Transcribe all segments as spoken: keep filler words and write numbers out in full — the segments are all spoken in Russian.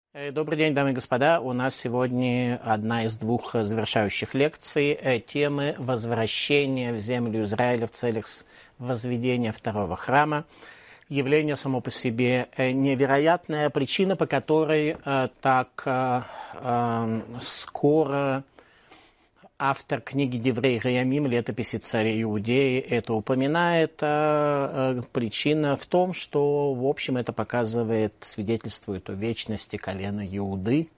Э, Добрый день, дамы и господа. У нас сегодня одна из двух завершающих лекций э, темы возвращения в землю Израиля в целях с- возведения второго храма. Явление само по себе э, невероятная причина, по которой э, так э, э, скоро автор книги Деврей Раямим, летописи царей Иудеи, это упоминает. А, а, причина в том, что, в общем, это показывает, свидетельствует о вечности колена Иуды.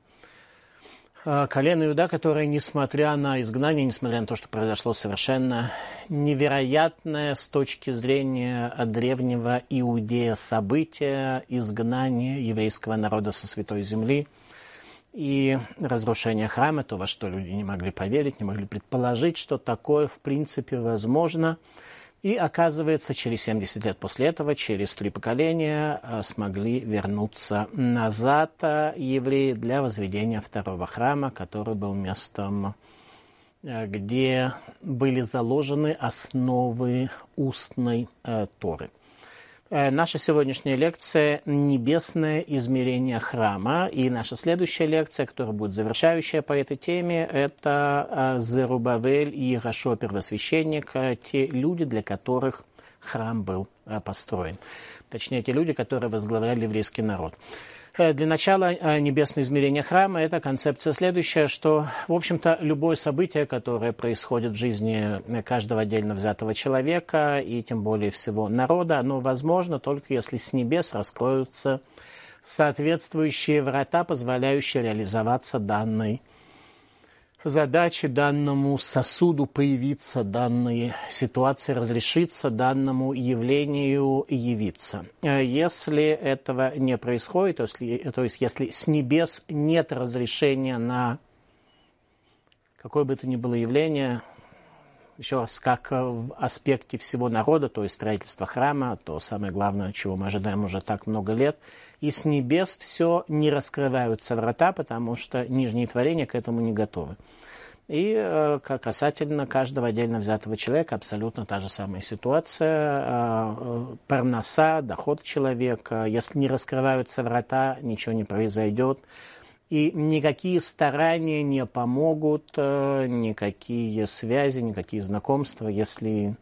А, колено Иуда, которое, несмотря на изгнание, несмотря на то, что произошло совершенно невероятное с точки зрения древнего Иудея событие, изгнание еврейского народа со Святой Земли, и разрушение храма, то, во что люди не могли поверить, не могли предположить, что такое в принципе возможно. И оказывается, через семьдесят лет после этого, через три поколения, смогли вернуться назад евреи для возведения второго храма, который был местом, где были заложены основы устной Торы. Наша сегодняшняя лекция «Небесное измерение храма». И наша следующая лекция, которая будет завершающая по этой теме, это Зерубавель и Иерошуа первосвященник, те люди, для которых храм был построен. Точнее, те люди, которые возглавляли еврейский народ. Для начала небесное измерение храма – это концепция следующая, что, в общем-то, любое событие, которое происходит в жизни каждого отдельно взятого человека, и тем более всего народа, оно возможно только если с небес раскроются соответствующие врата, позволяющие реализоваться данной задаче, данному сосуду появиться, данной ситуации разрешиться, данному явлению явиться. Если этого не происходит, то есть, то есть если с небес нет разрешения на какое бы то ни было явление, еще раз, как в аспекте всего народа, то есть строительства храма, то самое главное, чего мы ожидаем уже так много лет, и с небес все не раскрываются врата, потому что нижние творения к этому не готовы. И э, касательно каждого отдельно взятого человека абсолютно та же самая ситуация. Э, парноса, доход человека. Если не раскрываются врата, ничего не произойдет. И никакие старания не помогут, э, никакие связи, никакие знакомства. Если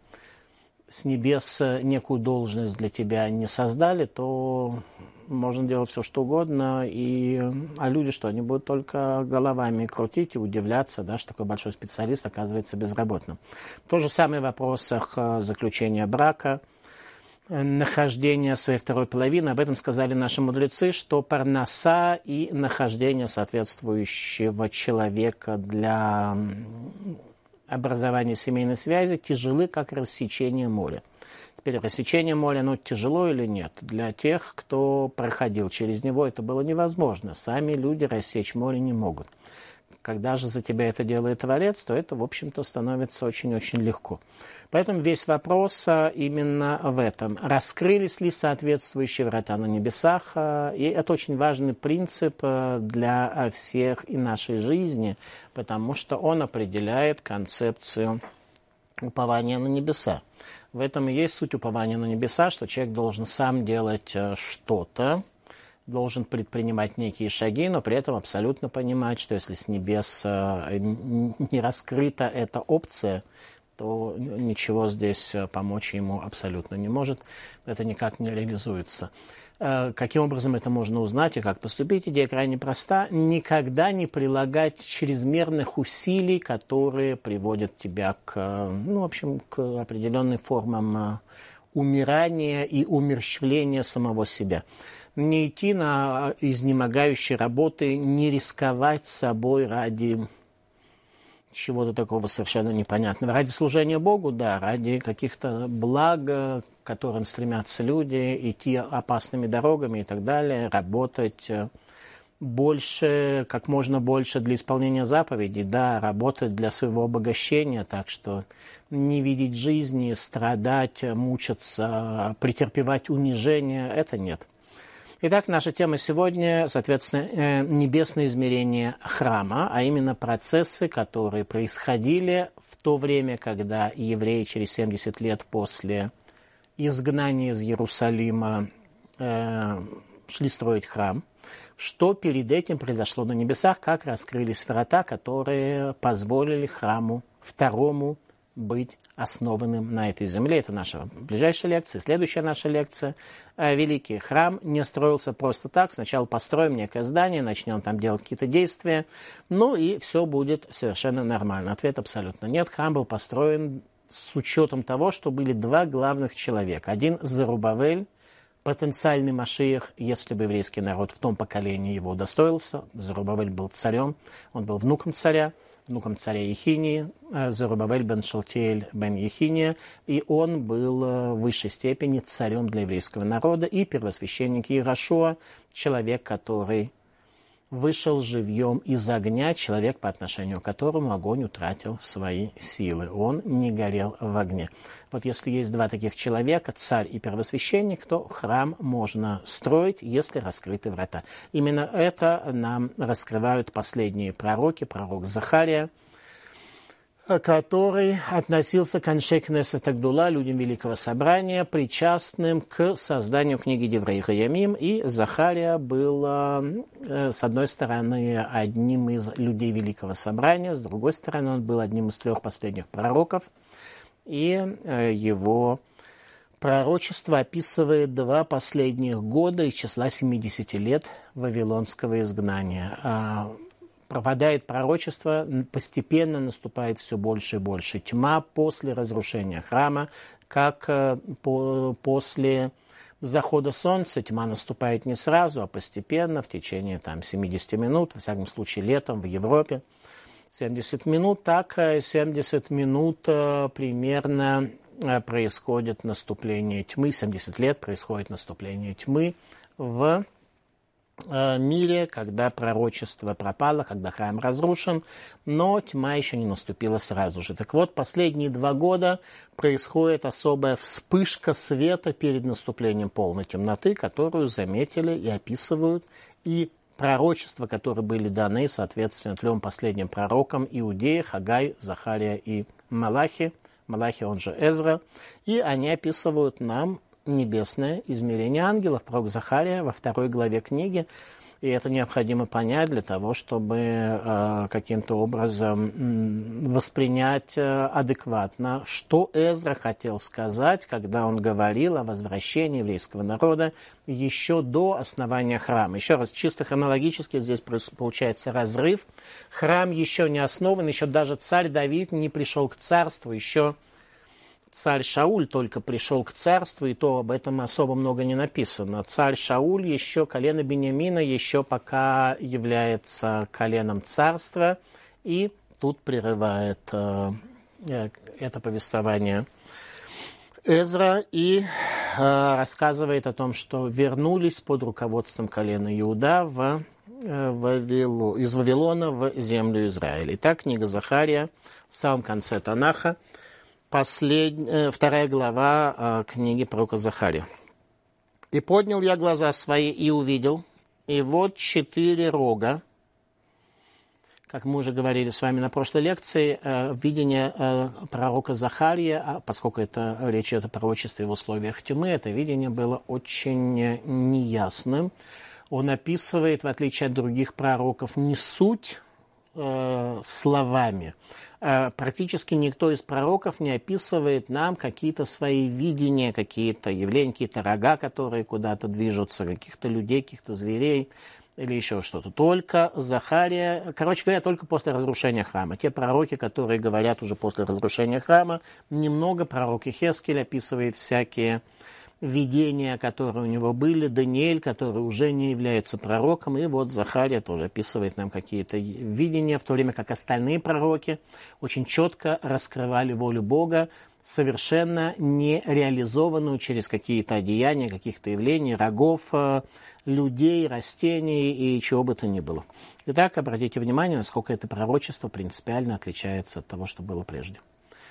с небес некую должность для тебя не создали, то можно делать все, что угодно. И, а люди что, они будут только головами крутить и удивляться, да, что такой большой специалист оказывается безработным. То же самое в вопросах заключения брака, нахождения своей второй половины. Об этом сказали наши мудрецы, что парноса и нахождение соответствующего человека для образования семейной связи тяжелы, как рассечение моря. Теперь рассечение моря, ну, тяжело или нет? Для тех, кто проходил через него, это было невозможно. Сами люди рассечь море не могут. Когда же за тебя это делает Творец, то это, в общем-то, становится очень-очень легко. Поэтому весь вопрос именно в этом. Раскрылись ли соответствующие врата на небесах? И это очень важный принцип для всех и нашей жизни, потому что он определяет концепцию упования на небеса. В этом и есть суть упования на небеса, что человек должен сам делать что-то, должен предпринимать некие шаги, но при этом абсолютно понимать, что если с небес не раскрыта эта опция, то ничего здесь помочь ему абсолютно не может. Это никак не реализуется. Каким образом это можно узнать и как поступить? Идея крайне проста. Никогда не прилагать чрезмерных усилий, которые приводят тебя к, ну, в общем, к определенным формам умирания и умерщвления самого себя. Не идти на изнемогающие работы, не рисковать собой ради чего-то такого совершенно непонятного. Ради служения Богу, да, ради каких-то благ, к которым стремятся люди, идти опасными дорогами и так далее, работать больше, как можно больше для исполнения заповедей, да, работать для своего обогащения, так что не видеть жизни, страдать, мучиться, претерпевать унижение, это нет. Итак, наша тема сегодня, соответственно, небесное измерение храма, а именно процессы, которые происходили в то время, когда евреи через семьдесят лет после изгнания из Иерусалима э, шли строить храм, что перед этим произошло на небесах, как раскрылись врата, которые позволили храму второму быть основанным на этой земле. Это наша ближайшая лекция. Следующая наша лекция. Великий храм не строился просто так. Сначала построим некое здание, начнем там делать какие-то действия, ну и все будет совершенно нормально. Ответ абсолютно нет. Храм был построен с учетом того, что были два главных человека. Один Зарубавель, потенциальный Машиах, если бы еврейский народ в том поколении его удостоился. Зарубавель был царем, он был внуком царя, внуком царя Ехинии, Зарубавель бен Шалтиэль бен Ехиния, и он был в высшей степени царем для еврейского народа, и первосвященник Иерошуа, человек, который вышел живьем из огня, человек, по отношению к которому огонь утратил свои силы. Он не горел в огне. Вот если есть два таких человека, царь и первосвященник, то храм можно строить, если раскрыты врата. Именно это нам раскрывают последние пророки, пророк Захария, который относился к Аншей Кнесет Агдула, людям Великого Собрания, причастным к созданию книги Деврей Хаямим. И Захария был, с одной стороны, одним из людей Великого Собрания, с другой стороны, он был одним из трех последних пророков. И его пророчество описывает два последних года из числа семидесяти лет вавилонского изгнания. Пропадает пророчество, постепенно наступает все больше и больше тьма после разрушения храма, как по, после захода солнца тьма наступает не сразу, а постепенно, в течение там, семидесяти минут, во всяком случае летом в Европе, семьдесят минут, так семьдесят минут примерно происходит наступление тьмы, семьдесят лет происходит наступление тьмы в мире, когда пророчество пропало, когда храм разрушен, но тьма еще не наступила сразу же. Так вот, последние два года происходит особая вспышка света перед наступлением полной темноты, которую заметили и описывают, и пророчества, которые были даны, соответственно, трем последним пророкам Иудеи, Хагай, Захария и Малахи, Малахи, он же Эзра, и они описывают нам небесное измерение ангелов, пророк Захария во второй главе книги, и это необходимо понять для того, чтобы э, каким-то образом м, воспринять э, адекватно, что Эзра хотел сказать, когда он говорил о возвращении еврейского народа еще до основания храма. Еще раз, чисто хронологически здесь получается разрыв. Храм еще не основан, еще даже царь Давид не пришел к царству, еще царь Шауль только пришел к царству, и то об этом особо много не написано. Царь Шауль еще, колено Беньямина, еще пока является коленом царства, и тут прерывает э, это повествование Эзра и э, рассказывает о том, что вернулись под руководством колена Иуда в, э, Вавилу, из Вавилона в землю Израиля. Итак, книга Захария в самом конце Танаха, Послед... Вторая глава э, книги пророка Захария. «И поднял я глаза свои и увидел, и вот четыре рога». Как мы уже говорили с вами на прошлой лекции, э, видение э, пророка Захария, а поскольку это речь идет о пророчестве в условиях тьмы, это видение было очень неясным. Он описывает, в отличие от других пророков, не суть э, словами. Практически никто из пророков не описывает нам какие-то свои видения, какие-то явления, какие-то рога, которые куда-то движутся, каких-то людей, каких-то зверей или еще что-то. Только Захария, короче говоря, только после разрушения храма. Те пророки, которые говорят уже после разрушения храма, немного. Пророк Ихескель описывает всякие видения, которые у него были, Даниэль, который уже не является пророком, и вот Захария тоже описывает нам какие-то видения, в то время как остальные пророки очень четко раскрывали волю Бога, совершенно не реализованную через какие-то одеяния, каких-то явлений, рогов, людей, растений и чего бы то ни было. Итак, обратите внимание, насколько это пророчество принципиально отличается от того, что было прежде.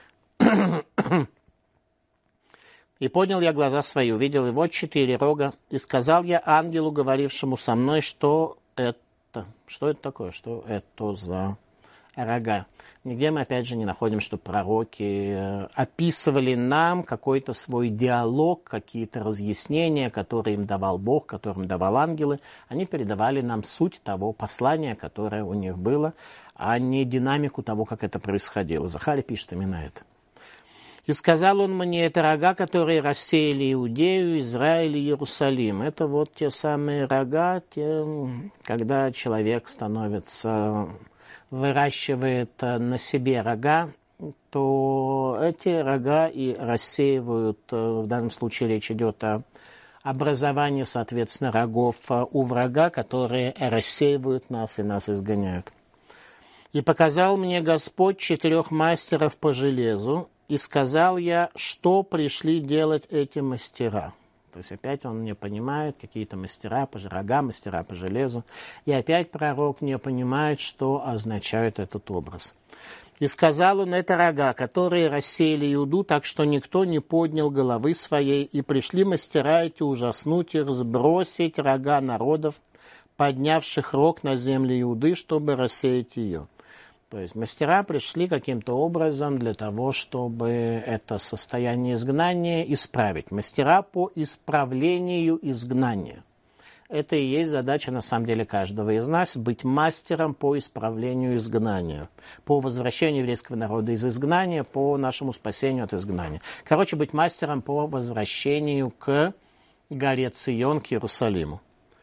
«И поднял я глаза свои, увидел, и вот четыре рога, и сказал я ангелу, говорившему со мной, что это, что это такое, что это за рога. Нигде мы, опять же, не находим, что пророки описывали нам какой-то свой диалог, какие-то разъяснения, которые им давал Бог, которые им давал ангелы. Они передавали нам суть того послания, которое у них было, а не динамику того, как это происходило. Захарий пишет именно это. «И сказал он мне, это рога, которые рассеяли Иудею, Израиль и Иерусалим». Это вот те самые рога, те, когда человек становится, выращивает на себе рога, то эти рога и рассеивают, в данном случае речь идет о образовании, соответственно, рогов у врага, которые рассеивают нас и нас изгоняют. «И показал мне Господь четырех мастеров по железу, и сказал я, что пришли делать эти мастера». То есть опять он не понимает, какие-то мастера по рогам, мастера по железу. И опять пророк не понимает, что означает этот образ. «И сказал он, это рога, которые рассеяли Иуду, так что никто не поднял головы своей, и пришли мастера эти ужаснуть их, сбросить рога народов, поднявших рог на землю Иуды, чтобы рассеять ее». То есть мастера пришли каким-то образом для того, чтобы это состояние изгнания исправить. Мастера по исправлению изгнания. Это и есть задача, на самом деле, каждого из нас, быть мастером по исправлению изгнания, по возвращению еврейского народа из изгнания, по нашему спасению от изгнания. Короче, быть мастером по возвращению к горе Цион, к Иерусалиму.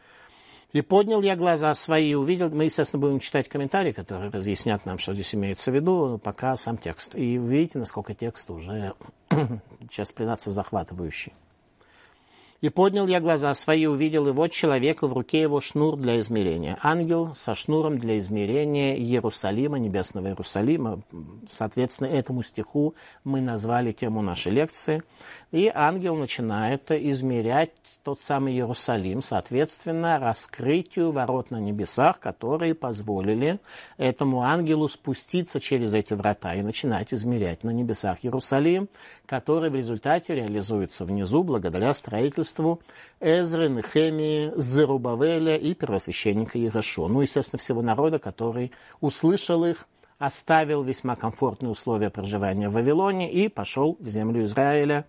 «И поднял я глаза свои и увидел». Мы, естественно, будем читать комментарии, которые разъяснят нам, что здесь имеется в виду, пока сам текст. И вы видите, насколько текст уже, сейчас признаться, захватывающий. «И поднял я глаза свои, увидел, и вот человека, в руке его шнур для измерения». Ангел со шнуром для измерения Иерусалима, небесного Иерусалима. Соответственно, этому стиху мы назвали тему нашей лекции. И ангел начинает измерять тот самый Иерусалим, соответственно, раскрытию ворот на небесах, которые позволили этому ангелу спуститься через эти врата и начинать измерять на небесах Иерусалим, который в результате реализуется внизу благодаря строительству Эзры, Нехемии, Зерубавеля и первосвященника Иерошуа. Ну, естественно, всего народа, который услышал их, оставил весьма комфортные условия проживания в Вавилоне и пошел в землю Израиля,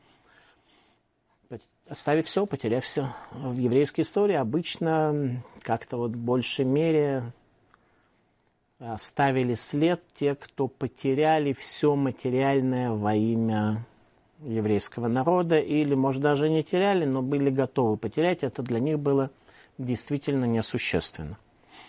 оставив все, потеряв все. В еврейской истории обычно как-то вот в большей мере оставили след те, кто потеряли все материальное во имя еврейского народа, или, может, даже не теряли, но были готовы потерять. Это для них было действительно несущественно.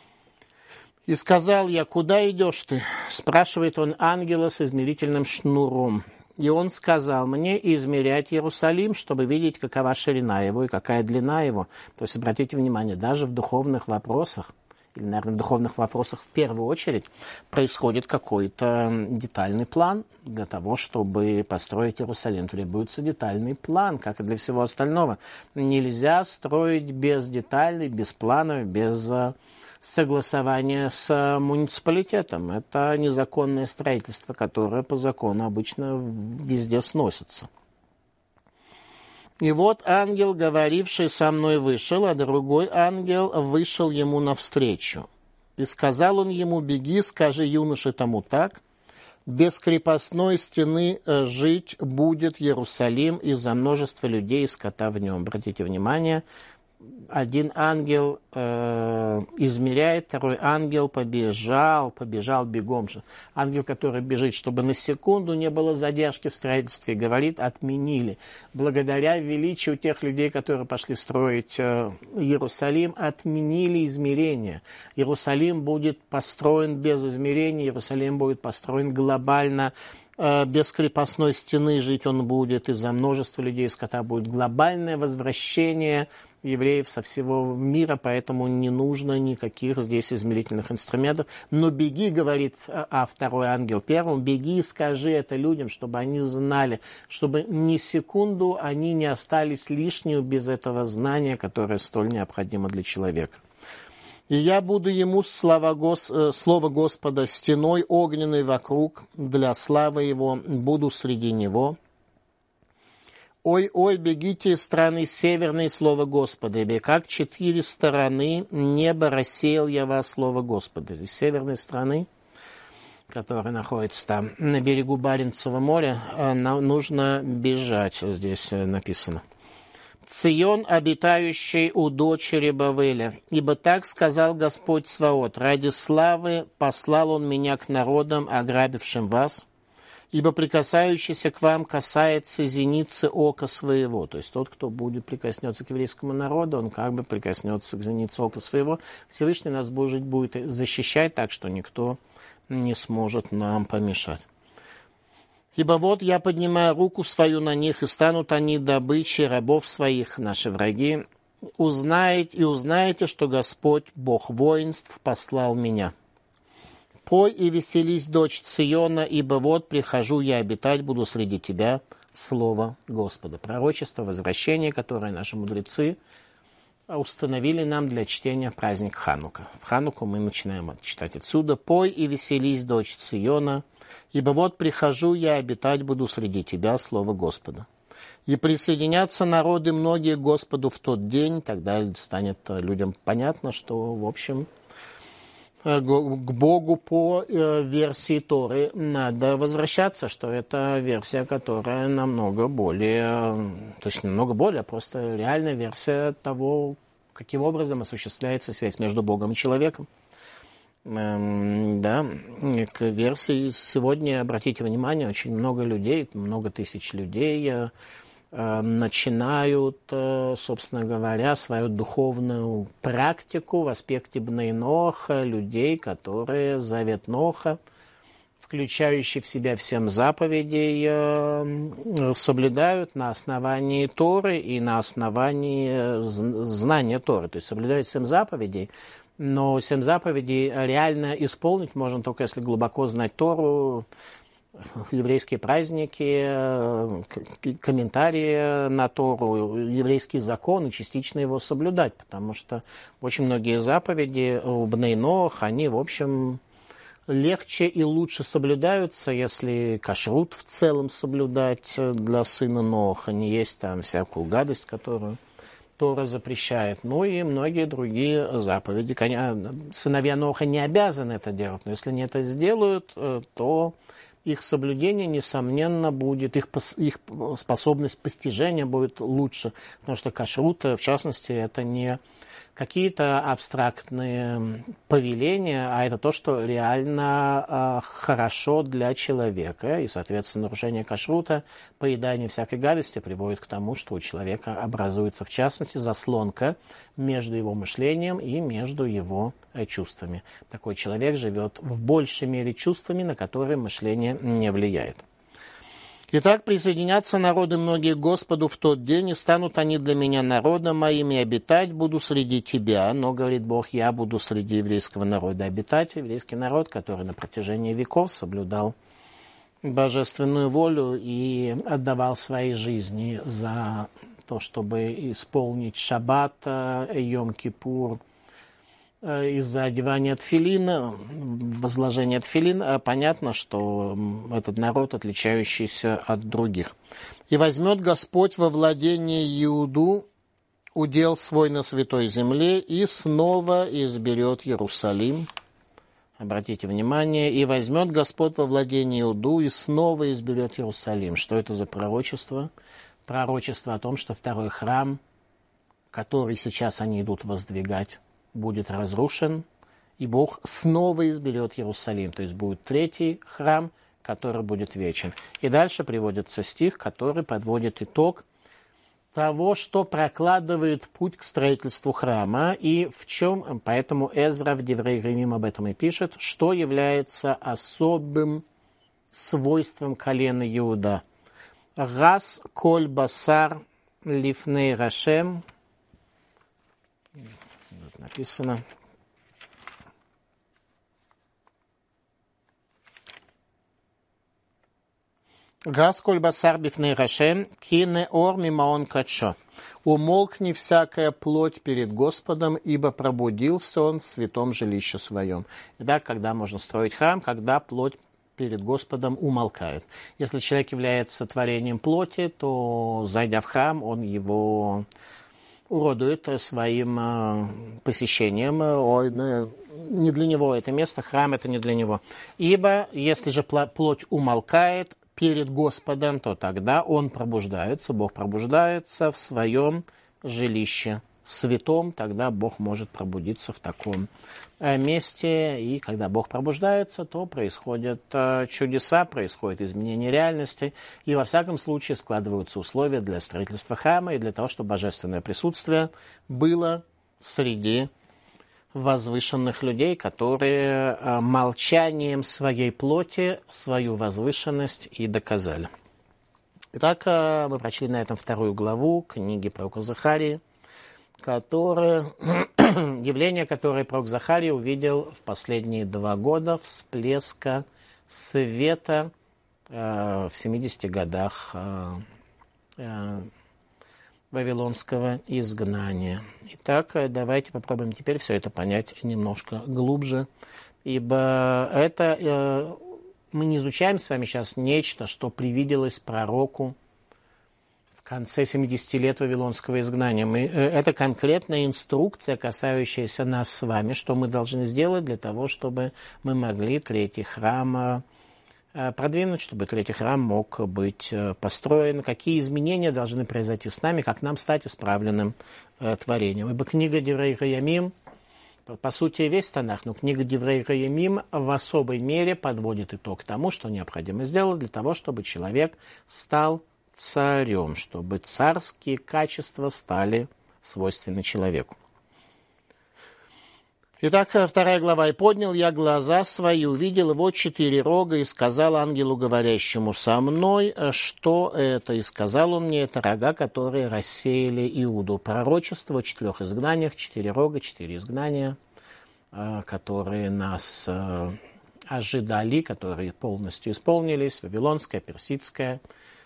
«И сказал я, куда идешь ты?» Спрашивает он ангела с измерительным шнуром. И он сказал мне измерять Иерусалим, чтобы видеть, какова ширина его и какая длина его. То есть, обратите внимание, даже в духовных вопросах, или, наверное, в духовных вопросах в первую очередь, происходит какой-то детальный план для того, чтобы построить Иерусалим. Требуется детальный план, как и для всего остального. Нельзя строить без деталей, без планов, без согласования с муниципалитетом. Это незаконное строительство, которое по закону обычно везде сносится. И вот ангел, говоривший со мной, вышел, а другой ангел вышел ему навстречу. И сказал он ему, беги, скажи юноше тому так, без крепостной стены жить будет Иерусалим из-за множества людей и скота в нем. Обратите внимание, один ангел э, измеряет, второй ангел побежал, побежал бегом же. Ангел, который бежит, чтобы на секунду не было задержки в строительстве, говорит, отменили. Благодаря величию тех людей, которые пошли строить э, Иерусалим, отменили измерения. Иерусалим будет построен без измерений, Иерусалим будет построен глобально, э, без крепостной стены жить он будет, из-за множества людей и скота будет глобальное возвращение евреев со всего мира, поэтому не нужно никаких здесь измерительных инструментов. Но беги, говорит а второй ангел первому, беги и скажи это людям, чтобы они знали, чтобы ни секунду они не остались лишними без этого знания, которое столь необходимо для человека. И я буду ему слава Гос... слово Господа стеной огненной вокруг, для славы его буду среди него. Ой-ой, бегите из страны северной, слово Господа, ибо как четыре стороны неба рассеял я вас, слово Господа. Из северной страны который находится там на берегу Баренцева моря, нам нужно бежать, здесь написано. Цион, обитающий у дочери Бавеля, ибо так сказал Господь Саваоф, ради славы послал Он меня к народам, ограбившим вас, ибо прикасающийся к вам касается зеницы ока своего. То есть тот, кто будет прикоснется к еврейскому народу, он как бы прикоснется к зенице ока своего. Всевышний нас будет, будет защищать так, что никто не сможет нам помешать. Ибо вот я поднимаю руку свою на них, и станут они добычей рабов своих, наши враги. Узнаете и узнаете, что Господь, Бог воинств, послал меня. Пой и веселись, дочь Циона, ибо вот прихожу я обитать, буду среди тебя, слово Господа. Пророчество, возвращение, которое наши мудрецы установили нам для чтения праздник Ханука. В Хануку мы начинаем читать отсюда. Пой и веселись, дочь Циона, ибо вот прихожу я обитать буду среди тебя, слово Господа. И присоединятся народы многие к Господу в тот день, тогда станет людям понятно, что, в общем, к Богу по версии Торы надо возвращаться, что это версия, которая намного более, точнее, намного более, просто реальная версия того, каким образом осуществляется связь между Богом и человеком. Да, к версии сегодня, обратите внимание, очень много людей, много тысяч людей начинают, собственно говоря, свою духовную практику в аспекте Бней Ноха, людей, которые завет Ноха, включающий в себя всем заповедей, соблюдают на основании Торы и на основании знания Торы, то есть соблюдают семь заповедей. Но семь заповедей реально исполнить можно только если глубоко знать Тору, еврейские праздники, комментарии на Тору, еврейский закон и частично его соблюдать, потому что очень многие заповеди у Бней Нох, они, в общем, легче и лучше соблюдаются, если кашрут в целом соблюдать для сына Ноха, не есть там всякую гадость, которую Тора запрещает, ну и многие другие заповеди. Сыновья Ноха не обязаны это делать, но если они это сделают, то их соблюдение, несомненно, будет, их, их способность постижения будет лучше, потому что кашрут, в частности, это не какие-то абстрактные повеления, а это то, что реально э, хорошо для человека. И, соответственно, нарушение кашрута, поедание всякой гадости приводит к тому, что у человека образуется, в частности, заслонка между его мышлением и между его э, чувствами. Такой человек живет в большей мере чувствами, на которые мышление не влияет. Итак, присоединятся народы многие к Господу в тот день, и станут они для меня народом моим, и обитать буду среди тебя. Но, говорит Бог, я буду среди еврейского народа обитать. Еврейский народ, который на протяжении веков соблюдал божественную волю и отдавал свои жизни за то, чтобы исполнить шаббат, Йом-Кипур, из-за одевания тфилина, возложения тфилин, понятно, что этот народ, отличающийся от других. «И возьмет Господь во владение Иуду удел свой на святой земле, и снова изберет Иерусалим». Обратите внимание, «И возьмет Господь во владение Иуду, и снова изберет Иерусалим». Что это за пророчество? Пророчество о том, что второй храм, который сейчас они идут воздвигать, будет разрушен, и Бог снова изберет Иерусалим. То есть будет третий храм, который будет вечен. И дальше приводится стих, который подводит итог того, что прокладывает путь к строительству храма, и в чем, поэтому Эзра в Деврей Ремим об этом и пишет, что является особым свойством колена Иуда. Рас коль басар лифней рашем. Написано. Гас коль басар бифней рашем, кине ор мимаон качо. Умолкни всякая плоть перед Господом, ибо пробудился он в святом жилище своем. Итак, когда можно строить храм, когда плоть перед Господом умолкает. Если человек является творением плоти, то, зайдя в храм, он его уродует своим посещением, он не для него это место, храм это не для него. Ибо если же плоть умолкает перед Господом, то тогда он пробуждается, Бог пробуждается в своем жилище святом, тогда Бог может пробудиться в таком месте, и когда Бог пробуждается, то происходят чудеса, происходит изменение реальности, и во всяком случае складываются условия для строительства храма и для того, чтобы божественное присутствие было среди возвышенных людей, которые молчанием своей плоти свою возвышенность и доказали. Итак, мы прочли на этом вторую главу книги пророка Захарии, которое, явление, которое пророк Захария увидел в последние два года всплеска света э, в семидесяти годах э, э, вавилонского изгнания. Итак, давайте попробуем теперь все это понять немножко глубже, ибо это э, мы не изучаем с вами сейчас нечто, что привиделось пророку в конце семидесяти лет вавилонского изгнания. Мы, это конкретная инструкция, касающаяся нас с вами, что мы должны сделать для того, чтобы мы могли третий храм продвинуть, чтобы третий храм мог быть построен, какие изменения должны произойти с нами, как нам стать исправленным творением. Ибо книга Деврей Хаямим, по сути, весь Танах, но книга Деврей Хаямим в особой мере подводит итог тому, что необходимо сделать для того, чтобы человек стал царем, чтобы царские качества стали свойственны человеку. Итак, вторая глава. «И поднял я глаза свои, увидел его четыре рога, и сказал ангелу, говорящему со мной, что это. И сказал он мне, это рога, которые рассеяли Иуду». Пророчество о четырех изгнаниях, четыре рога, четыре изгнания, которые нас ожидали, которые полностью исполнились, вавилонское, персидское,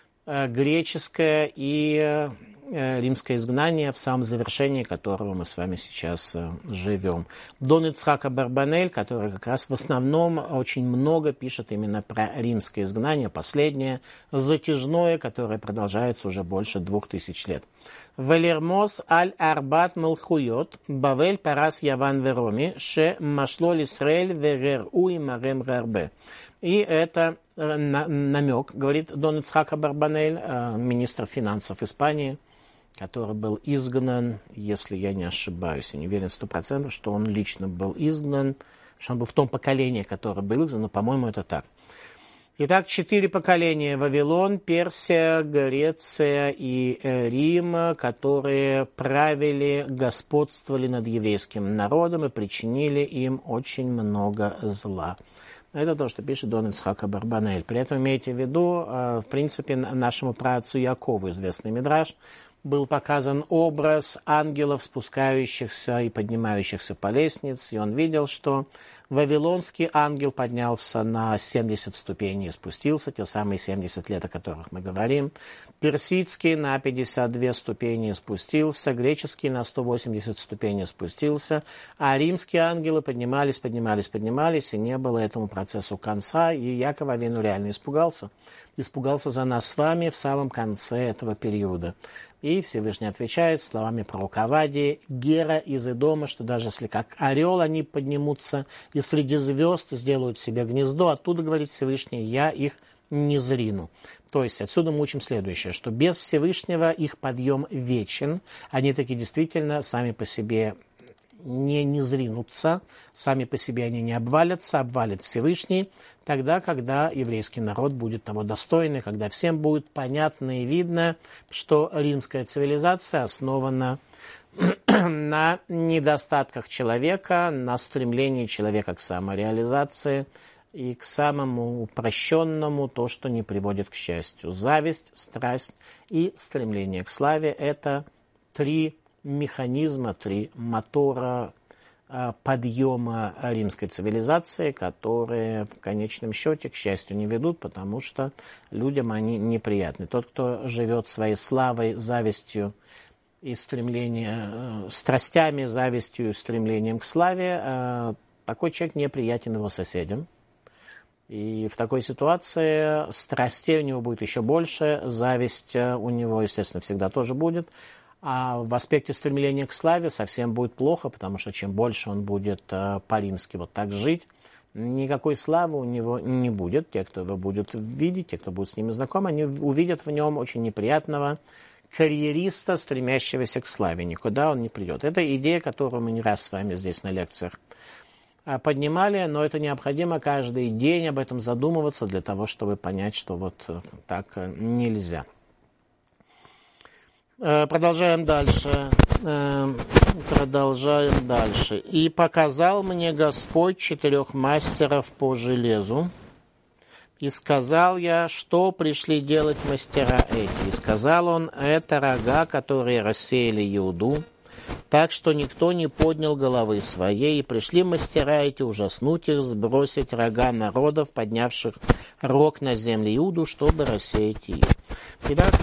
греческое и римское изгнание, в самом завершении которого мы с вами сейчас живем. Дон Ицхак Абарбанель, который как раз в основном очень много пишет именно про римское изгнание, последнее, затяжное, которое продолжается уже больше двух тысяч лет. Велермос аль арбат мелхуйот, Бавель парас Яван вероми, ше машло лисраэль вереру и марем гарбе. И это намек, говорит Дон Ицхак Абарбанель, министр финансов Испании, который был изгнан, если я не ошибаюсь, я не уверен сто процентов, что он лично был изгнан, что он был в том поколении, которое был изгнан, но, по-моему, это так. Итак, четыре поколения: Вавилон, Персия, Греция и Рим, которые правили, господствовали над еврейским народом и причинили им очень много зла. Это то, что пишет Дон Ицхак Абарбанель. При этом имейте в виду, в принципе, нашему праотцу Якову известный мидраш, был показан образ ангелов, спускающихся и поднимающихся по лестнице, и он видел, что вавилонский ангел поднялся на семьдесят ступеней и спустился, те самые семьдесят лет, о которых мы говорим. Персидский на пятьдесят две ступени спустился, греческий на сто восемьдесят ступеней спустился, а римские ангелы поднимались, поднимались, поднимались, и не было этому процессу конца, и Яков Авину реально испугался. Испугался за нас с вами в самом конце этого периода. И Всевышний отвечает словами пророка Авадии: Гера из Эдома, что даже если как орел они поднимутся и среди звезд сделают себе гнездо, оттуда, говорит Всевышний, я их не зрину. То есть отсюда мы учим следующее, что без Всевышнего их подъем вечен, они таки действительно сами по себе не низринутся, сами по себе они не обвалятся, обвалит Всевышний, тогда, когда еврейский народ будет того достойный, когда всем будет понятно и видно, что римская цивилизация основана на недостатках человека, на стремлении человека к самореализации и к самому упрощенному, то, что не приводит к счастью. Зависть, страсть и стремление к славе – это три механизма, три мотора подъема римской цивилизации, которые в конечном счете к счастью не ведут, потому что людям они неприятны. Тот, кто живет своей славой, завистью и стремлением, страстями, завистью и стремлением к славе, такой человек неприятен его соседям. И в такой ситуации страстей у него будет еще больше, зависть у него, естественно, всегда тоже будет. А в аспекте стремления к славе совсем будет плохо, потому что чем больше он будет по-римски вот так жить, никакой славы у него не будет. Те, кто его будет видеть, те, кто будет с ними знаком, они увидят в нем очень неприятного карьериста, стремящегося к славе. Никуда он не придет. Это идея, которую мы не раз с вами здесь на лекциях поднимали, но это необходимо каждый день об этом задумываться для того, чтобы понять, что вот так нельзя. Продолжаем дальше. Продолжаем дальше. «И показал мне Господь четырех мастеров по железу, и сказал я, что пришли делать мастера эти. И сказал он, это рога, которые рассеяли Иуду, так что никто не поднял головы своей, и пришли мастера эти ужаснуть их, сбросить рога народов, поднявших рог на землю Иуду, чтобы рассеять ее». Итак,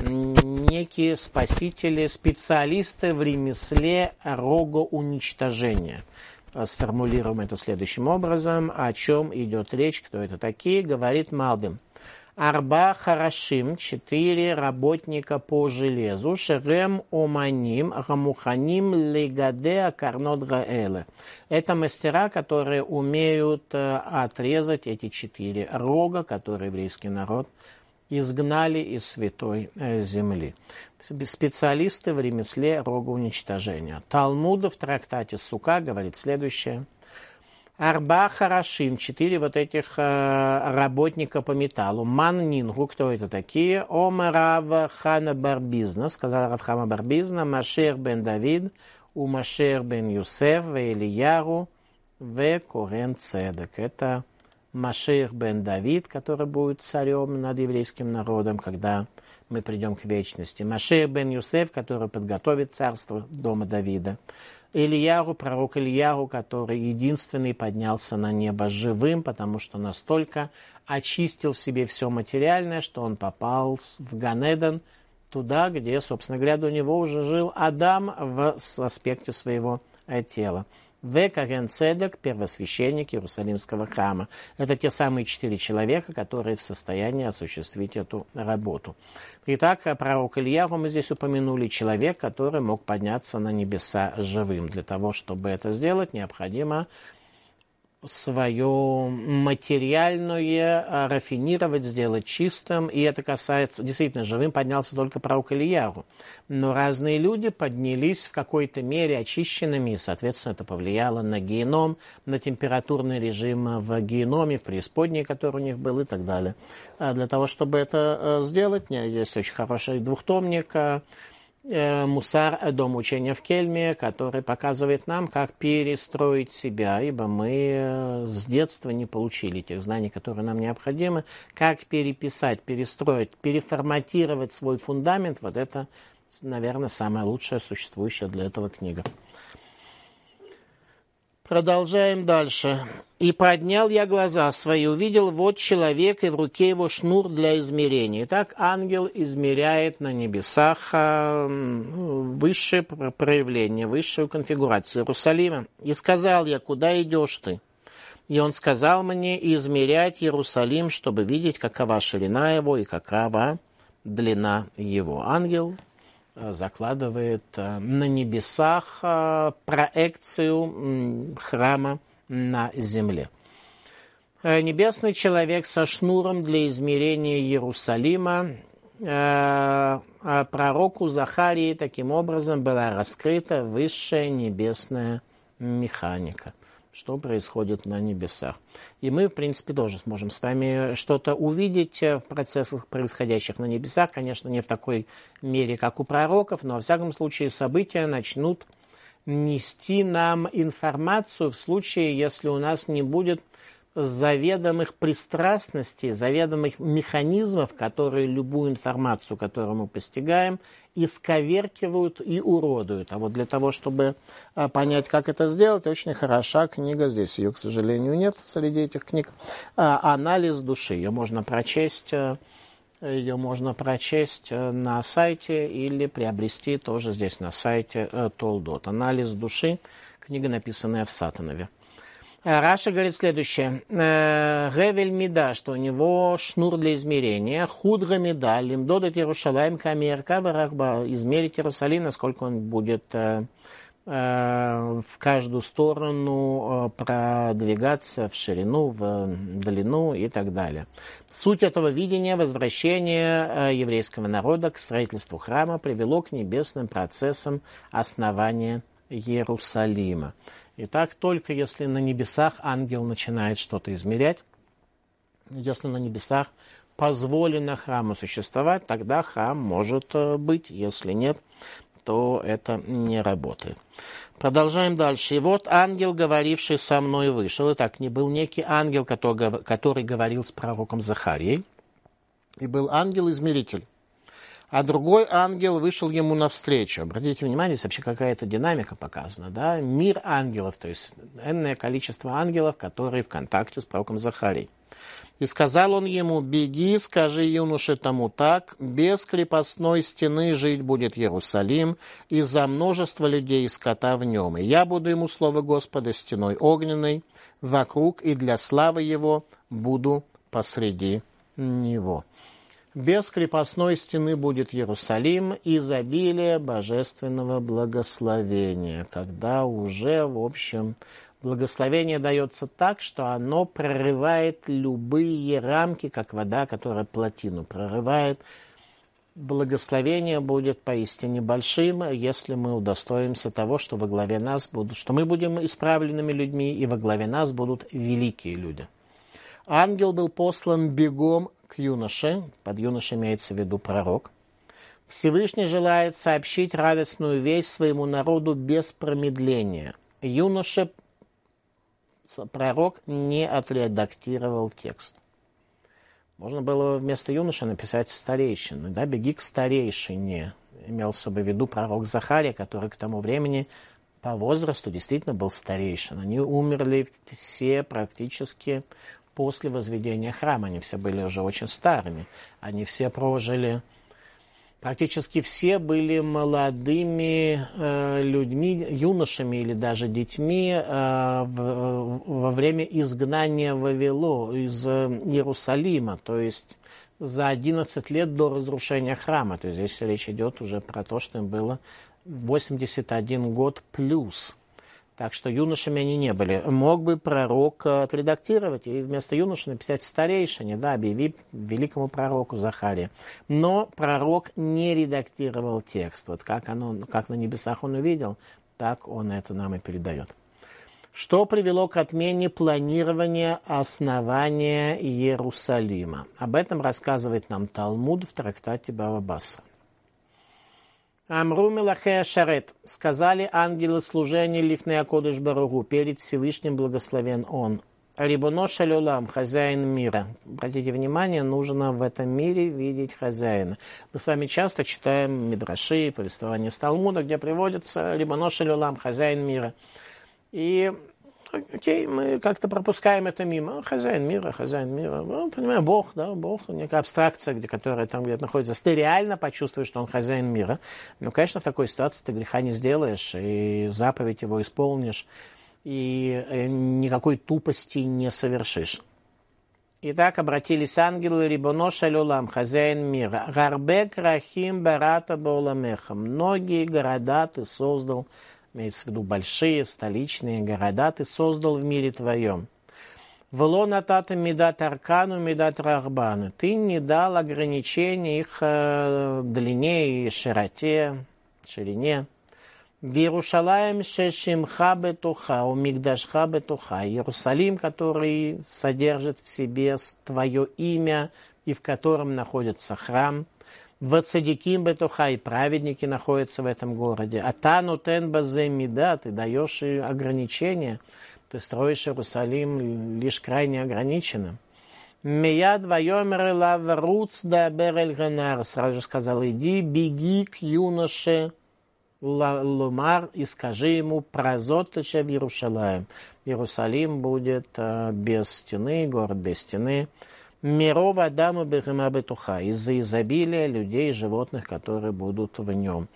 некие спасители, специалисты в ремесле рогоуничтожения. Сформулируем это следующим образом. О чем идет речь, кто это такие, говорит Малбим. Арба харашим, четыре работника по железу, шерем оманим, рамуханим легаде карнот гаэле. Это мастера, которые умеют отрезать эти четыре рога, которые еврейский народ изгнали из святой земли. Специалисты в ремесле рогоуничтожения. Талмуд в трактате Сука говорит следующее. Арба харашим, четыре вот этих э, работника по металлу. Ман нингу, кто это такие? Омар Рав Хана бар Бизна, сказал Рав Хана бар Бизна, Машер бен Давид, у Машер бен Юсеф, ве Ильяру, ве Корен Цедек. Это Машер бен Давид, который будет царем над еврейским народом, когда мы придем к вечности. Машер бен Юсеф, который подготовит царство дома Давида. Ильяру, пророк Ильяру, который единственный поднялся на небо живым, потому что настолько очистил в себе все материальное, что он попал в Ганеден, туда, где, собственно говоря, до него уже жил Адам в аспекте своего тела. В Корен Цедек, первосвященник Иерусалимского храма. Это те самые четыре человека, которые в состоянии осуществить эту работу. Итак, пророк Ильяру мы здесь упомянули, человек, который мог подняться на небеса живым. Для того, чтобы это сделать, необходимо свое материальное рафинировать, сделать чистым, и это касается, действительно, живым поднялся только пророк Ильяру, но разные люди поднялись в какой-то мере очищенными, и, соответственно, это повлияло на геном, на температурный режим в геноме, в преисподней, который у них был, и так далее. А для того, чтобы это сделать, есть очень хороший двухтомник «Мусар. Дом учения в Кельме», который показывает нам, как перестроить себя, ибо мы с детства не получили тех знаний, которые нам необходимы, как переписать, перестроить, переформатировать свой фундамент. Вот это, наверное, самая лучшая существующая для этого книга. Продолжаем дальше. «И поднял я глаза свои, увидел, вот человек, и в руке его шнур для измерения». Итак, ангел измеряет на небесах высшее проявление, высшую конфигурацию Иерусалима. «И сказал я, куда идешь ты?» И он сказал мне, измерять Иерусалим, чтобы видеть, какова ширина его и какова длина его. Ангел закладывает на небесах проекцию храма на земле. Небесный человек со шнуром для измерения Иерусалима. Пророку Захарии таким образом была раскрыта высшая небесная механика, что происходит на небесах. И мы, в принципе, тоже сможем с вами что-то увидеть в процессах, происходящих на небесах. Конечно, не в такой мере, как у пророков, но, во всяком случае, события начнут нести нам информацию в случае, если у нас не будет заведомых пристрастностей, заведомых механизмов, которые любую информацию, которую мы постигаем, исковеркивают и уродуют. А вот для того, чтобы понять, как это сделать, очень хороша книга, здесь ее, к сожалению, нет среди этих книг, «Анализ души». Ее можно прочесть, ее можно прочесть на сайте или приобрести тоже здесь на сайте Толдот. «Анализ души», книга, написанная в Сатанове. Раша говорит следующее. Гевель Мида, что у него шнур для измерения. Худга Мида, лимдодет Иерушалаим камерка барахба. Измерить Иерусалим, насколько он будет э, э, в каждую сторону продвигаться в ширину, в длину и так далее. Суть этого видения, возвращения еврейского народа к строительству храма привело к небесным процессам основания Иерусалима. Итак, только если на небесах ангел начинает что-то измерять, если на небесах позволено храму существовать, тогда храм может быть. Если нет, то это не работает. Продолжаем дальше. И вот ангел, говоривший со мной, вышел. Итак, не был некий ангел, который, который говорил с пророком Захарией, и был ангел-измеритель. А другой ангел вышел ему навстречу. Обратите внимание, здесь вообще какая-то динамика показана. Да? Мир ангелов, то есть энное количество ангелов, которые в контакте с пророком Захарией. И сказал он ему: беги, скажи юноше тому так, без крепостной стены жить будет Иерусалим, из-за множества людей и скота в нем. И я буду ему слово Господа стеной огненной вокруг, и для славы его буду посреди него. Без крепостной стены будет Иерусалим, изобилие божественного благословения, когда уже, в общем, благословение дается так, что оно прорывает любые рамки, как вода, которая плотину прорывает. Благословение будет поистине большим, если мы удостоимся того, что во главе нас будут, что мы будем исправленными людьми, и во главе нас будут великие люди. Ангел был послан бегом к юноше, под юношей имеется в виду пророк. Всевышний желает сообщить радостную весть своему народу без промедления. Юноше пророк не отредактировал текст. Можно было вместо юноши написать старейшину. Да, беги к старейшине. Имелся бы в виду пророк Захария, который к тому времени по возрасту действительно был старейшин. Они умерли все практически после возведения храма. Они все были уже очень старыми. Они все прожили, практически все были молодыми э, людьми, юношами или даже детьми э, в, во время изгнания в Вавилон из Иерусалима, то есть за одиннадцать лет до разрушения храма. То есть здесь речь идет уже про то, что им было восемьдесят один год плюс. Так что юношами они не были. Мог бы пророк отредактировать и вместо юноши написать старейшине, да, объяви великому пророку Захария. Но пророк не редактировал текст. Вот как, оно, как на небесах он увидел, так он это нам и передает. Что привело к отмене планирования основания Иерусалима? Об этом рассказывает нам Талмуд в трактате Бава Басра. Амру Мелахея Шарет, сказали ангелы служения Лифнея Кодыш Баругу, перед Всевышним благословен он. Рибоно Шалюлам, хозяин мира. Обратите внимание, нужно в этом мире видеть хозяина. Мы с вами часто читаем мидраши, повествования с Талмуда, где приводится Рибоно Шалюлам, хозяин мира. И окей, мы как-то пропускаем это мимо. Хозяин мира, хозяин мира. Ну, понимаем, Бог, да, Бог, некая абстракция, где, которая там где-то находится. Если ты реально почувствуешь, что он хозяин мира, ну, конечно, в такой ситуации ты греха не сделаешь, и заповедь его исполнишь, и никакой тупости не совершишь. Итак, обратились ангелы, Рибоно Шалюлам, хозяин мира. Гарбек Рахим Барата Бауламеха. Многие города ты создал, имеется в виду большие, столичные города, ты создал в мире твоем. Вло натата медат аркану, медат рахбана. Ты не дал ограничений их э, длине и широте, ширине. В Иерушалаем шешимха бетуха, у мигдашха бетуха. Иерусалим, который содержит в себе твое имя и в котором находится храм. В цадиким бетуха, и праведники находятся в этом городе. А тану тен базе мида, ты даешь и ограничения, ты строишь Иерусалим лишь крайне ограниченным. Мияд вайомер лав руц да берель генар, сразу же сказал, иди, беги к юноше Лумар и скажи ему празот в Иерушалаем. Иерусалим будет э, без стены, город без стены. Миров Адаму Бехема Бетуха, из-за изобилия людей и животных, которые будут в нем.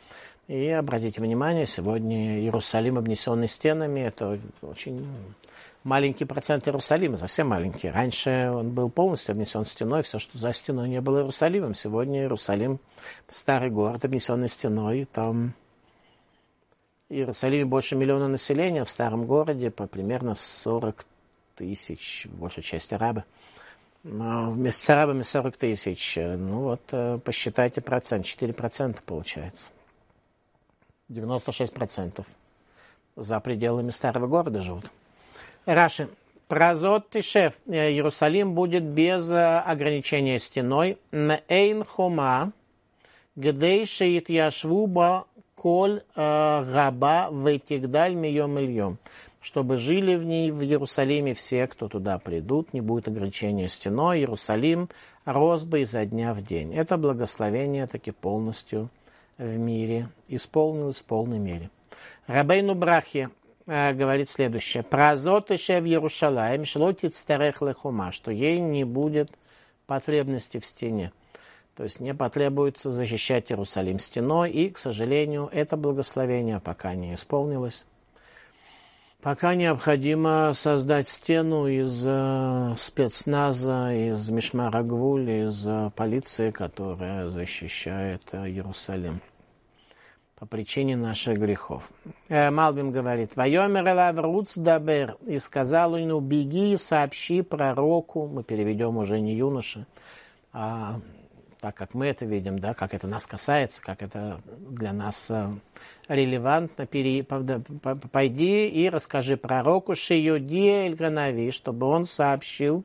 И обратите внимание, сегодня Иерусалим, обнесенный стенами, это очень маленький процент Иерусалима, совсем маленький. Раньше он был полностью обнесен стеной, все, что за стеной, не было Иерусалимом. Сегодня Иерусалим, старый город, обнесенный стеной, там в Иерусалиме больше миллиона населения, в старом городе по примерно сорок тысяч, большая часть арабы. Но вместе с арабами сорок тысяч. Ну вот, посчитайте процент, четыре процента получается. девяносто шесть процентов за пределами старого города живут. Раши. Празот тишев. Иерусалим будет без ограничения стеной. Эйн хома. Гдей шеит яшвуба коль раба вейтигдаль мием ильем. Чтобы жили в ней, в Иерусалиме, все, кто туда придут, не будет ограничения стеной. Иерусалим рос бы изо дня в день. Это благословение таки полностью в мире исполнилось в полной мере. Рабейну Брахи э, говорит следующее. Празот еще в Иерушалаим шлотит старех лехума, что ей не будет потребности в стене. То есть не потребуется защищать Иерусалим стеной, и, к сожалению, это благословение пока не исполнилось. Пока необходимо создать стену из э, спецназа, из Мишмар ха-Гвуль, из э, полиции, которая защищает э, Иерусалим по причине наших грехов. Э, Малбим говорит, «Вайомер элав руц дабер», и сказал ему, беги, сообщи пророку, мы переведем уже не юноше, а так как мы это видим, да, как это нас касается, как это для нас э, релевантно, пере, пойди и расскажи пророку Шиюди эль-Ганави, чтобы он сообщил,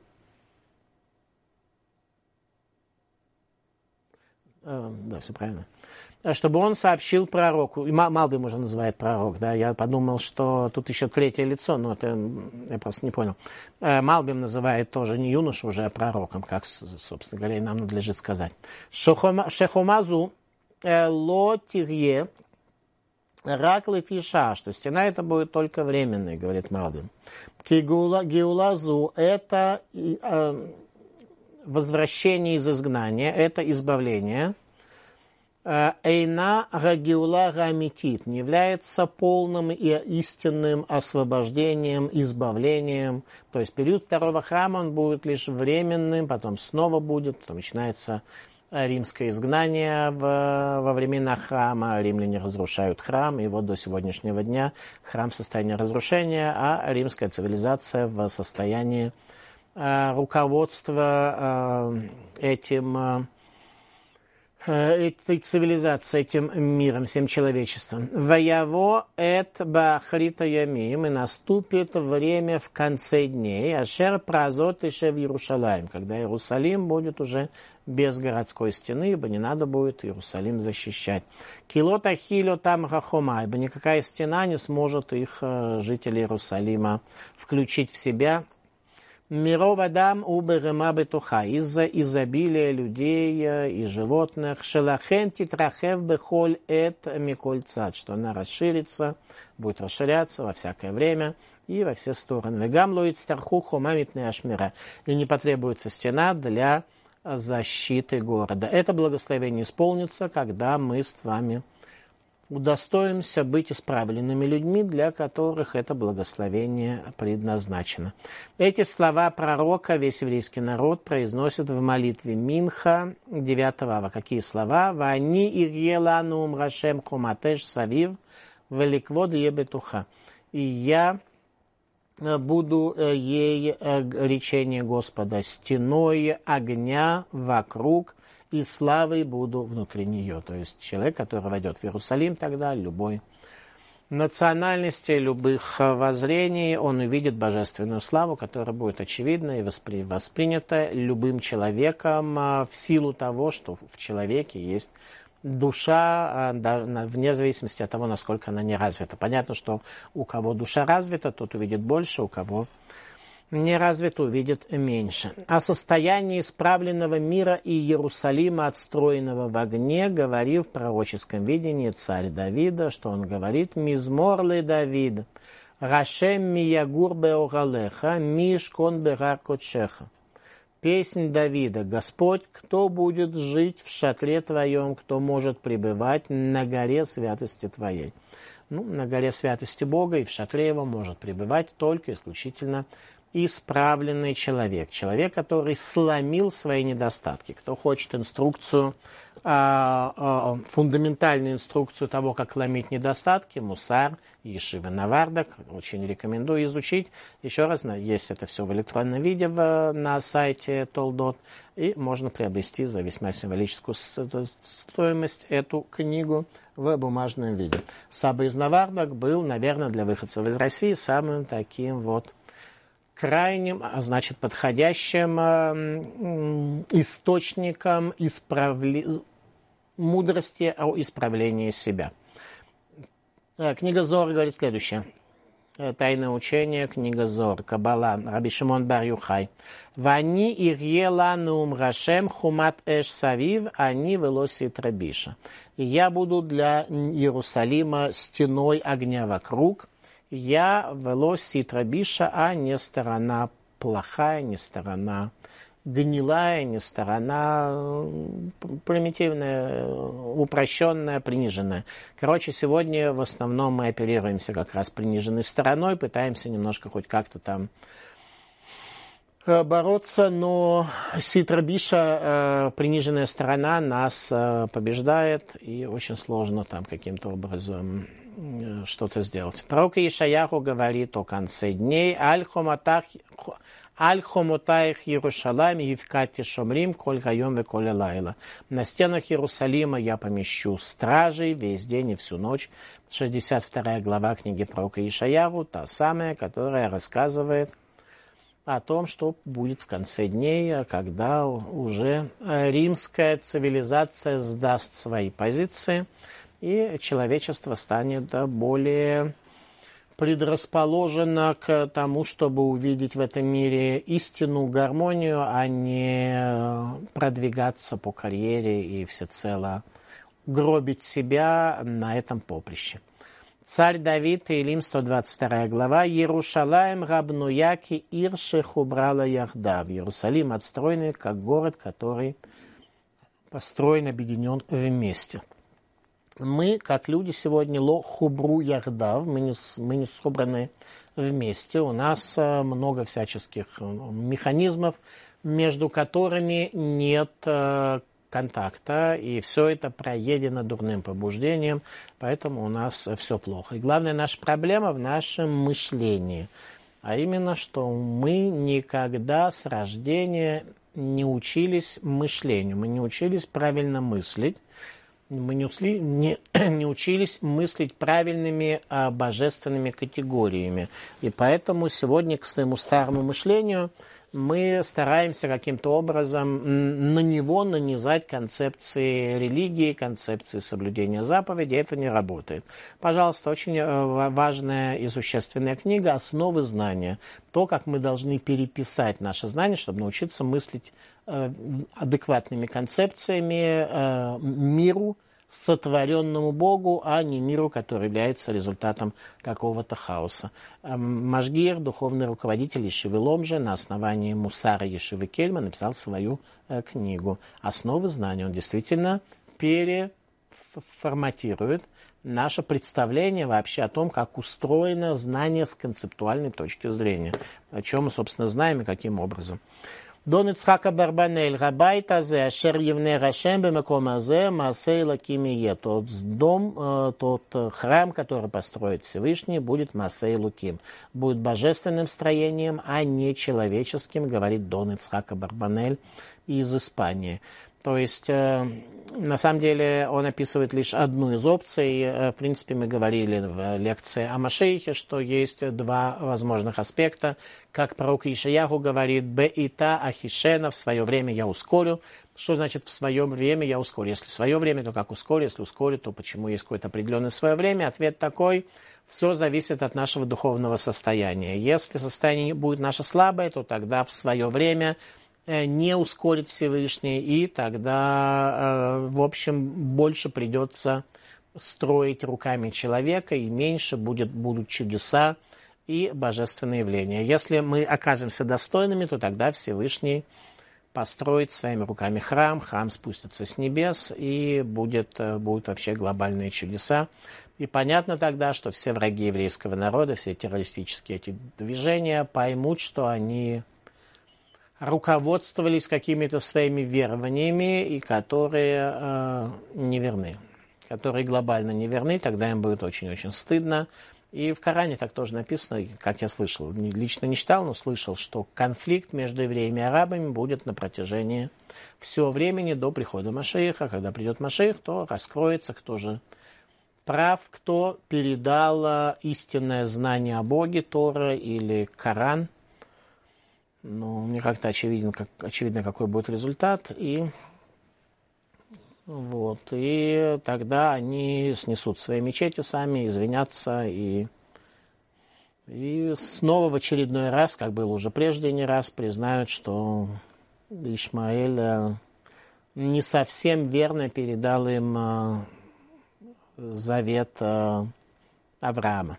э, да, все правильно, чтобы он сообщил пророку, и Малбим уже называет пророк, да, я подумал, что тут еще третье лицо, но это я просто не понял. Малбим называет тоже не юношу уже, а пророком, как, собственно говоря, и нам надлежит сказать. Шехомазу ло тирье рак лефиша, что стена это будет только временной, говорит Малбим. Геулазу это возвращение из изгнания, это избавление. Эйна гагиула гамитит не является полным и истинным освобождением, избавлением. То есть период второго храма он будет лишь временным, потом снова будет, потом начинается римское изгнание в, во времена храма. Римляне разрушают храм, и вот до сегодняшнего дня храм в состоянии разрушения, а римская цивилизация в состоянии э, руководства э, этим э, этой цивилизацией, этим миром, всем человечеством. Ваяво эт бахрита ямим, и наступит время в конце дней, ашер празот еще в Иерусалим, когда Иерусалим будет уже без городской стены, ибо не надо будет Иерусалим защищать. Килота хило там хахома, ибо никакая стена не сможет их, жителей Иерусалима, включить в себя. Миров адам уберема бетуха, из-за изобилия людей и животных, шелахен титрахев бехоль эт миколь цад, что она расширится, будет расширяться во всякое время и во все стороны. Вегам лоит старху хомамитный ашмира, и не потребуется стена для защиты города. Это благословение исполнится, когда мы с вами удостоимся быть исправленными людьми, для которых это благословение предназначено. Эти слова пророка весь еврейский народ произносит в молитве Минха девятого ава. Какие слова? «Вани ирьелану умрашем хуматеш савив великвод ебетуха». И я буду ей речение Господа стеной огня вокруг, и славой буду внутри нее. То есть человек, который войдет в Иерусалим тогда, любой национальности, любых воззрений, он увидит божественную славу, которая будет очевидна и воспри... воспринята любым человеком в силу того, что в человеке есть душа, вне зависимости от того, насколько она не развита. Понятно, что у кого душа развита, тот увидит больше, у кого не развит, увидит меньше. О состоянии исправленного мира и Иерусалима, отстроенного в огне, говорил в пророческом видении царь Давида, что он говорит: «Мизмор ле Давид, рашем ми ягур беогалеха, ми шкон берар кодшеха». Песнь Давида. Господь, кто будет жить в шатле Твоем, кто может пребывать на горе святости Твоей? Ну, на горе святости Бога и в шатле Его может пребывать только исключительно исправленный человек. Человек, который сломил свои недостатки. Кто хочет инструкцию, фундаментальную инструкцию того, как ломить недостатки, Мусар, Ешива Навардак, очень рекомендую изучить. Еще раз, есть это все в электронном виде на сайте Толдот, и можно приобрести за весьма символическую стоимость эту книгу в бумажном виде. Саба из Навардак был, наверное, для выходцев из России самым таким вот крайним, значит, подходящим э, источником исправли... мудрости о исправлении себя. Книга Зор говорит следующее. Тайное учение, книга Зор, Каббала, Раби Шимон бар Юхай. Вани ирье лану умрашем хумат эш савив, они велоси трабиша. И я буду для Иерусалима стеной огня вокруг. Я велоси трабиша, а не сторона плохая, не сторона гнилая, не сторона примитивная, упрощенная, приниженная. Короче, сегодня в основном мы оперируемся как раз приниженной стороной, пытаемся немножко хоть как-то там бороться, но ситрабиша, приниженная сторона, нас побеждает, и очень сложно там каким-то образом что-то сделать. Пророк Ишаяху говорит о конце дней: «Аль-хоматах Аль-хомотаих Иерушалайм Евкати Шомрим Коль Гайом и Коль Лайла». На стенах Иерусалима я помещу стражей весь день и всю ночь. шестьдесят вторая глава книги пророка Ишаяху, та самая, которая рассказывает о том, что будет в конце дней, когда уже римская цивилизация сдаст свои позиции, и человечество станет более предрасположено к тому, чтобы увидеть в этом мире истину, гармонию, а не продвигаться по карьере и всецело гробить себя на этом поприще. Царь Давид, Илим, сто двадцать вторая глава. Иерушалаем рабнуяки ирше хубрала яхдав. Иерусалим отстроенный, как город, который построен, объединен вместе. Мы, как люди, сегодня ло хубру яхдав, мы не, мы не собраны вместе. У нас много всяческих механизмов, между которыми нет контакта, и все это проедено дурным побуждением, поэтому у нас все плохо. И главная наша проблема в нашем мышлении, а именно, что мы никогда с рождения не учились мышлению, мы не учились правильно мыслить, мы не, усли, не, не учились мыслить правильными а, божественными категориями. И поэтому сегодня к своему старому мышлению мы стараемся каким-то образом на него нанизать концепции религии, концепции соблюдения заповедей. Это не работает. Пожалуйста, очень важная и существенная книга «Основы знания». То, как мы должны переписать наши знания, чтобы научиться мыслить адекватными концепциями миру, сотворенному Богу, а не миру, который является результатом какого-то хаоса. Машгир, духовный руководитель Ешивы Ломжи, на основании Мусара Ешивы Кельма написал свою книгу «Основы знания». Он действительно переформатирует наше представление вообще о том, как устроено знание с концептуальной точки зрения, о чем мы, собственно, знаем и каким образом. Дон Ицхак Абарбанель, Рабайт азе, ашер евне Рашем бемаком азе, маасей лаким ие. Тот дом, тот храм, который построит Всевышний, будет маасей луким. Будет божественным строением, а не человеческим, говорит Дон Ицхак Абарбанель из Испании. То есть, на самом деле, он описывает лишь одну из опций. В принципе, мы говорили в лекции о Машиихе, что есть два возможных аспекта. Как пророк Ишаяху говорит: «Беита ахишена», в свое время я ускорю. Что значит в свое время я ускорю? Если в свое время, то как ускорю? Если ускорю, то почему есть какое-то определенное свое время? Ответ такой: все зависит от нашего духовного состояния. Если состояние будет наше слабое, то тогда в свое время не ускорит Всевышний, и тогда, в общем, больше придется строить руками человека, и меньше будет, будут чудеса и божественные явления. Если мы окажемся достойными, то тогда Всевышний построить своими руками храм, храм спустится с небес, и будет, будут вообще глобальные чудеса. И понятно тогда, что все враги еврейского народа, все террористические эти движения поймут, что они руководствовались какими-то своими верованиями, и которые э, неверны, которые глобально неверны, тогда им будет очень-очень стыдно. И в Коране так тоже написано, как я слышал, лично не читал, но слышал, что конфликт между евреями и арабами будет на протяжении всего времени до прихода Машиаха. Когда придет Машиах, то раскроется, кто же прав, кто передал истинное знание о Боге, Тора или Коран. Ну, мне как-то очевиден, как, очевидно, какой будет результат. И, вот, и тогда они снесут свои мечети сами, извинятся и, и снова в очередной раз, как было уже прежде не раз, признают, что Ишмаэль не совсем верно передал им завет Авраама.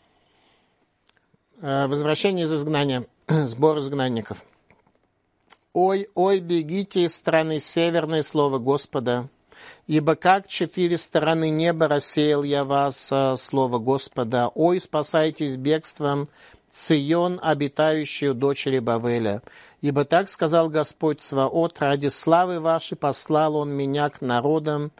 Возвращение из изгнания. Сбор изгнанников. «Ой, ой, бегите из страны северной, слово Господа, ибо как четыре стороны неба рассеял я вас, слово Господа. Ой, спасайтесь бегством, Цион, обитающую дочери Бавеля. Ибо так сказал Господь Цваот, ради славы вашей послал он меня к народам,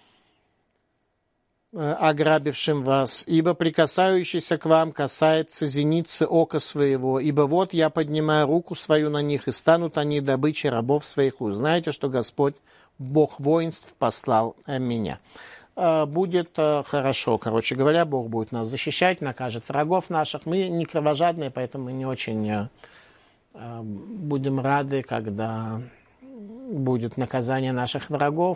ограбившим вас, ибо прикасающийся к вам касается зеницы ока своего, ибо вот я поднимаю руку свою на них, и станут они добычей рабов своих. Узнаете, что Господь, Бог воинств, послал меня». Будет хорошо, короче говоря, Бог будет нас защищать, накажет врагов наших. Мы не кровожадные, поэтому мы не очень будем рады, когда будет наказание наших врагов.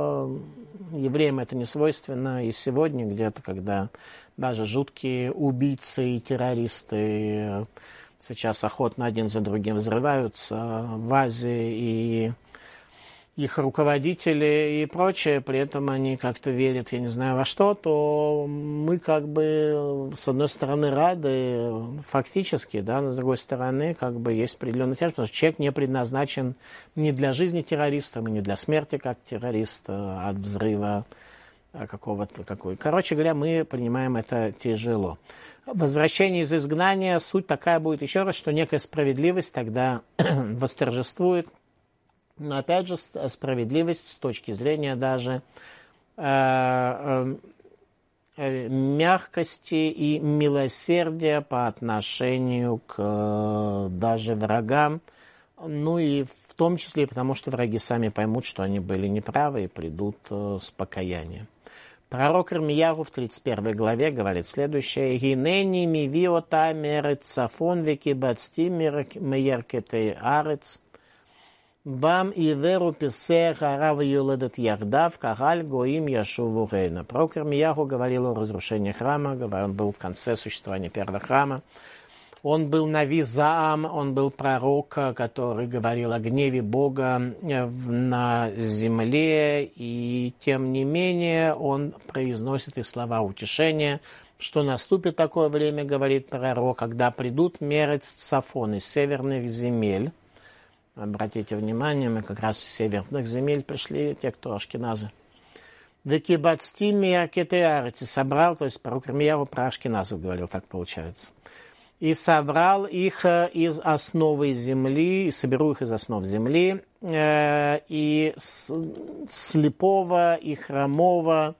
Евреям это не свойственно, и сегодня где-то, когда даже жуткие убийцы и террористы сейчас охотно один за другим взрываются в Азии, и их руководители и прочее, при этом они как-то верят, я не знаю во что, то мы как бы с одной стороны рады фактически, да, но с другой стороны как бы есть определенная тяжесть, потому что человек не предназначен не для жизни террористом и не для смерти как террорист от взрыва какого-то какой. Короче говоря, мы принимаем это тяжело. Возвращение из изгнания, суть такая будет еще раз, что некая справедливость тогда восторжествует. Но опять же, справедливость с точки зрения даже э, э, мягкости и милосердия по отношению к э, даже врагам, ну и в том числе потому, что враги сами поймут, что они были неправы и придут э, с покаянием. Пророк Ирмияху в тридцать первой главе говорит следующее: «Гинени мивиота мерет сафон веки бацти мееркетей арец». Бам и веру писех арав юледет яхдав кагаль гоим яшуву гейна. Пророк Ирмияху говорил о разрушении храма, он был в конце существования первого храма. Он был нави Заам, он был пророк, который говорил о гневе Бога на земле, и тем не менее он произносит и слова утешения, что наступит такое время, говорит пророк, когда придут мерец цафон из северных земель. Обратите внимание, мы как раз из северных земель пришли, те, кто ашкеназы. Векибацти миакетеарити собрал, то есть пророк Ирмияху про ашкеназов говорил, так получается. И собрал их из основы земли, и соберу их из основ земли, и слепого, и хромого,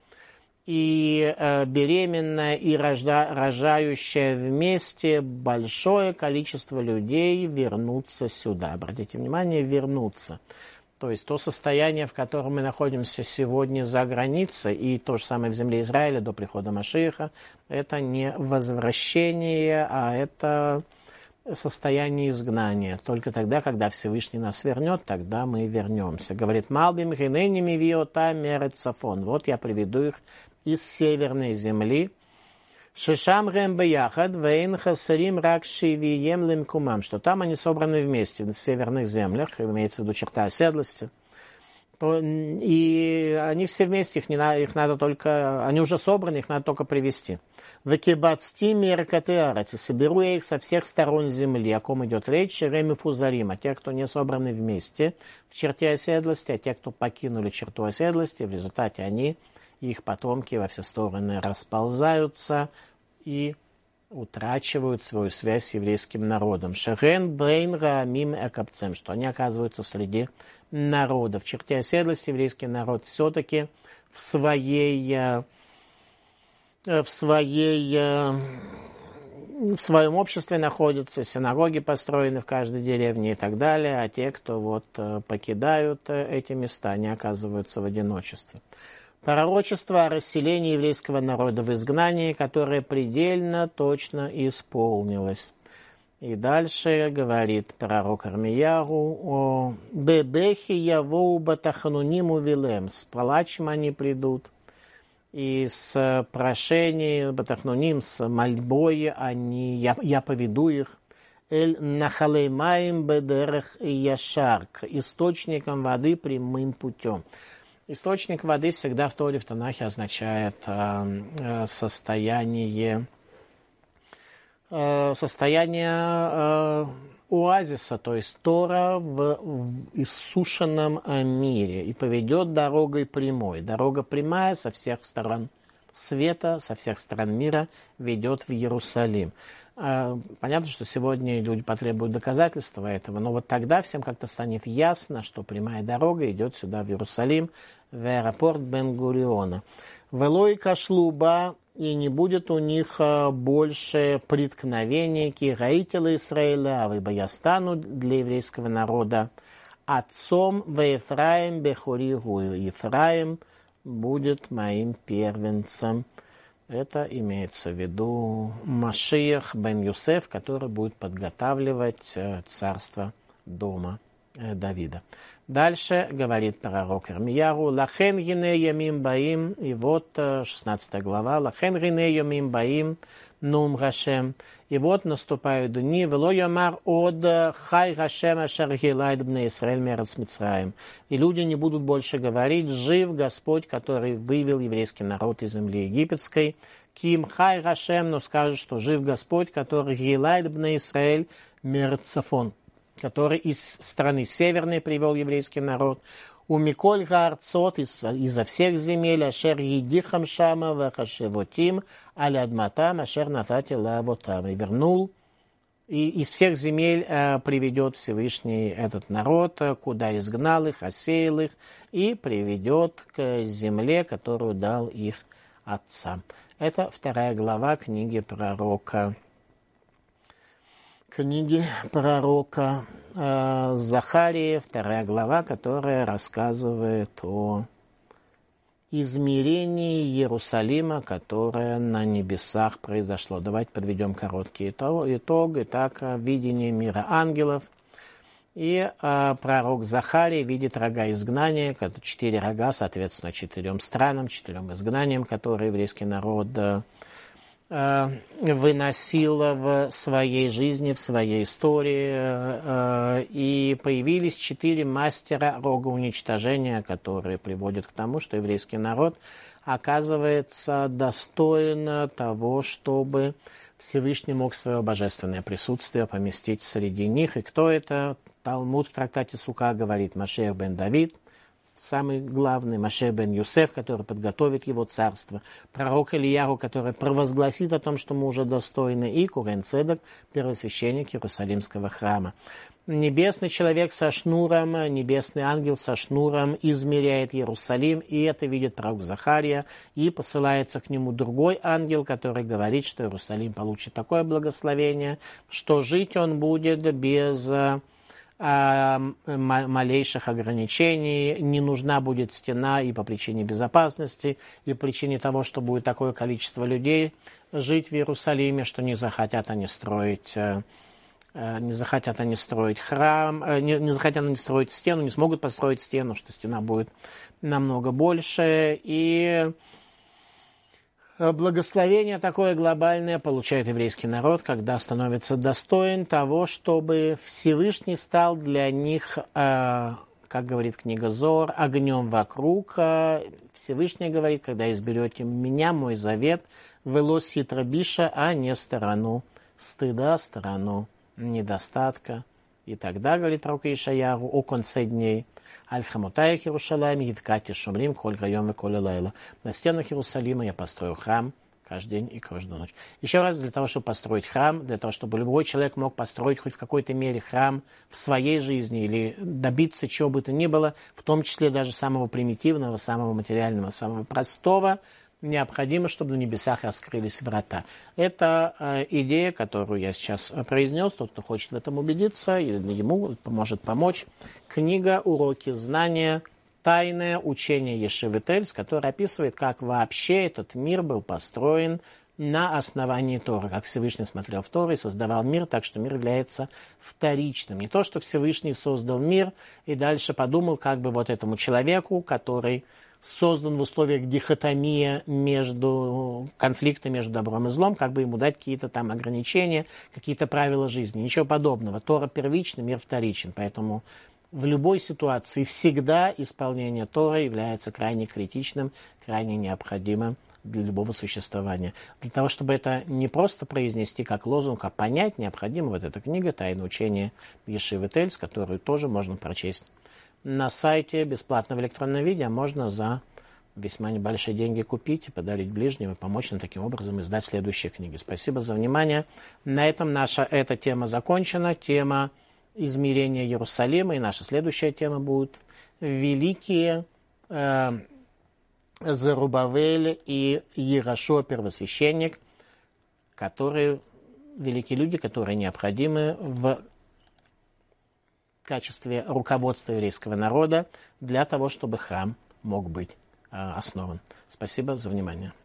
и э, беременная, и рожда, рожающая вместе большое количество людей вернутся сюда. Обратите внимание, вернутся. То есть то состояние, в котором мы находимся сегодня за границей, и то же самое в земле Израиля до прихода Машиаха, это не возвращение, а это состояние изгнания. Только тогда, когда Всевышний нас вернет, тогда мы вернемся. Говорит, «Малбим хинени мивиота мерет сафон». Вот я приведу их из северной земли. «Шешам гэм бэяхад вэйн хасарим рак шивием лимкумам», что там они собраны вместе, в северных землях, имеется в виду черта оседлости. И они все вместе, их, не надо, их надо только, они уже собраны, их надо только привести. Векибацти меркатеарати, соберу я их со всех сторон земли, о ком идет речь, Шереми Фузарим, а те, кто не собраны вместе в черте оседлости, а те, кто покинули черту оседлости, в результате они и их потомки во все стороны расползаются и утрачивают свою связь с еврейским народом. Шерен брейн раамим экапцем, что они оказываются среди народов. В черте оседлости еврейский народ все-таки в своей, в своей, в своем обществе находятся, синагоги построены в каждой деревне и так далее, а те, кто вот покидают эти места, они оказываются в одиночестве. Пророчество о расселении еврейского народа в изгнании, которое предельно точно исполнилось. И дальше говорит пророк Ирмияру о «Бебехи явоу батахануниму вилем», с плачем они придут, и с прошением, батахнуним, с мольбой они, я, я поведу их, «Эль нахалеймаим бедерех яшар», к источникам воды прямым путем. Источник воды всегда в Торе, в Танахе означает э, состояние, э, состояние э, оазиса, то есть Тора в, в иссушенном мире, и поведет дорогой прямой. Дорога прямая со всех сторон света, со всех сторон мира ведет в Иерусалим. Понятно, что сегодня люди потребуют доказательства этого, но вот тогда всем как-то станет ясно, что прямая дорога идет сюда, в Иерусалим, в аэропорт Бен-Гуриона. Велой кашлуба, и не будет у них больше преткновений, кираителя Израиля, а ибо я стану для еврейского народа отцом в Ефраим бехури гую. Ефраим будет моим первенцем. Это имеется в виду Машиах бен Юсеф, который будет подготавливать царство дома Давида. Дальше говорит пророк Ирмияру: «Лахен гине ямим баим», и вот шестнадцатая глава, «Лахен гине ямим баим, нум Гашем», и вот наступают дни, «Вело ямар од хай Гашем ашер гилайд бне Исраэль мерец Мицраим», и люди не будут больше говорить: «Жив Господь, который вывел еврейский народ из земли египетской», «Ким хай Гашем», но скажут, что жив Господь, который гилайд бне Исраэль мерец Цафон, который из страны северной привел еврейский народ, у Миколь Гарцот, изо всех земель, Ашер Едихам Шама, Вахашевотим, Аля Адматам, Ашер Натати Лавотам, и вернул, и из всех земель э, приведет Всевышний этот народ, куда изгнал их, осеял их, и приведет к земле, которую дал их отцам. Это вторая глава книги пророка Книги пророка э, Захарии, вторая глава, которая рассказывает о измерении Иерусалима, которое на небесах произошло. Давайте подведем короткий итог. Итак, видение мира ангелов. И э, пророк Захарий видит рога изгнания, четыре рога, соответственно, четырем странам, четырем изгнаниям, которые еврейский народ э, выносила в своей жизни, в своей истории, и появились четыре мастера рогоуничтожения, которые приводят к тому, что еврейский народ оказывается достоин того, чтобы Всевышний мог свое божественное присутствие поместить среди них. И кто это? Талмуд в трактате Сука говорит: Машиах бен Давид, самый главный, Машиах бен Юсеф, который подготовит его царство, пророк Ильяру, который провозгласит о том, что мы уже достойны, и Курен Цедек, первосвященник Иерусалимского храма. Небесный человек со шнуром, небесный ангел со шнуром измеряет Иерусалим, и это видит пророк Захария, и посылается к нему другой ангел, который говорит, что Иерусалим получит такое благословение, что жить он будет без малейших ограничений, не нужна будет стена и по причине безопасности, и по причине того, что будет такое количество людей жить в Иерусалиме, что не захотят они строить, не захотят они строить храм, не, не захотят они строить стену, не смогут построить стену, что стена будет намного больше, и благословение такое глобальное получает еврейский народ, когда становится достоин того, чтобы Всевышний стал для них э, как говорит книга Зоар, огнем вокруг. Всевышний говорит, когда изберете меня, мой завет, вело ситра биша, а не сторону стыда, сторону недостатка. И тогда, говорит пророк Ишаяху, о конце дней, Аль-Хамутаях Иерушалайм, Евкати Шумрим, Коль Гайом и Коль Лейла. На стенах Иерусалима я построю храм каждый день и каждую ночь. Еще раз, для того, чтобы построить храм, для того, чтобы любой человек мог построить хоть в какой-то мере храм в своей жизни или добиться чего бы то ни было, в том числе даже самого примитивного, самого материального, самого простого, необходимо, чтобы на небесах раскрылись врата. Это э, идея, которую я сейчас произнес. Тот, кто хочет в этом убедиться, ему может помочь книга «Уроки знания. Тайное учение Ешивы Тельц», которое описывает, как вообще этот мир был построен на основании Торы, как Всевышний смотрел в Тору и создавал мир, так что мир является вторичным. Не то, что Всевышний создал мир и дальше подумал, как бы вот этому человеку, который создан в условиях дихотомии между конфликта между добром и злом, как бы ему дать какие-то там ограничения, какие-то правила жизни. Ничего подобного. Тора первична, мир вторичен. Поэтому в любой ситуации всегда исполнение Торы является крайне критичным, крайне необходимым для любого существования. Для того, чтобы это не просто произнести как лозунг, а понять, необходима вот эта книга «Тайное учение Ешивы Тельц», которую тоже можно прочесть на сайте бесплатно в электронном виде, а можно за весьма небольшие деньги купить и подарить ближним и помочь нам таким образом издать следующие книги. Спасибо за внимание. На этом наша эта тема закончена. Тема измерения Иерусалима. И наша следующая тема будет великие э, Зарубавель и Иерошуа, первосвященник, которые, великие люди, которые необходимы в качестве руководства еврейского народа для того, чтобы храм мог быть э, основан. Спасибо за внимание.